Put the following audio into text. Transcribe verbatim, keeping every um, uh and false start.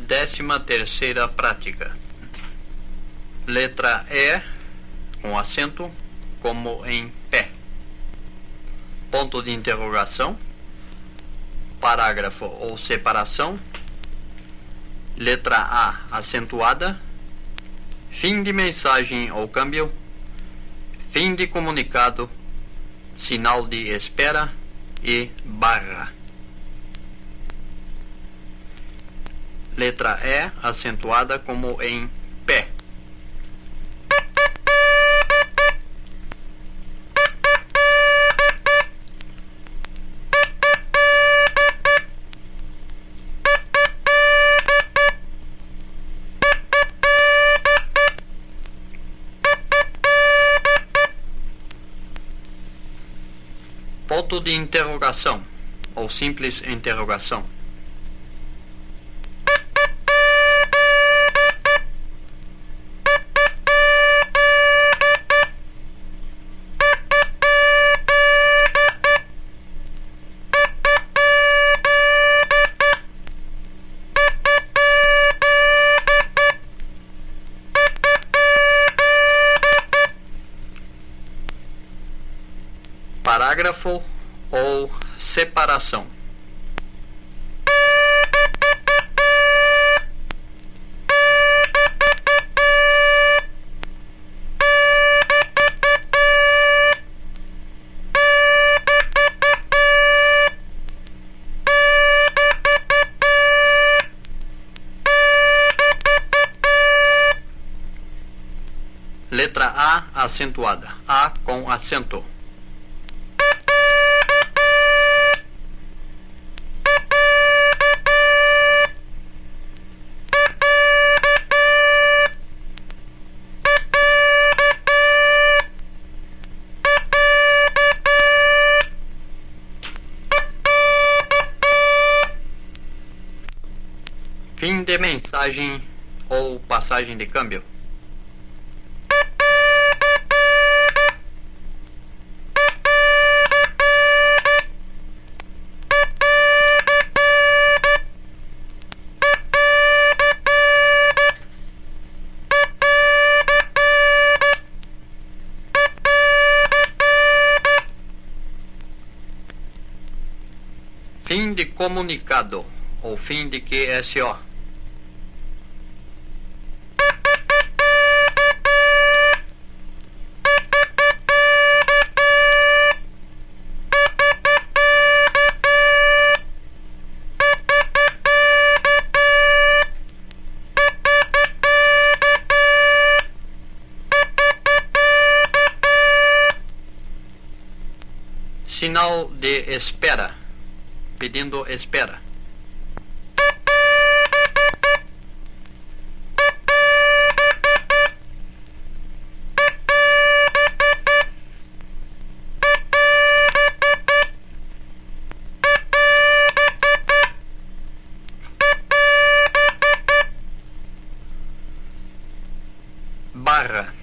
Décima terceira prática. Letra E, com acento, como em pé. Ponto de interrogação. Parágrafo ou separação. Letra A, acentuada. Fim de mensagem ou câmbio. Fim de comunicado. Sinal de espera e barra. Letra E, acentuada como em pé. Ponto de interrogação ou simples interrogação. Parágrafo ou separação. Letra A, acentuada. A com acento. Fim de mensagem ou passagem de câmbio. Fim de comunicado ou fim de Q S O. Sinal de espera, pedindo espera. Barra.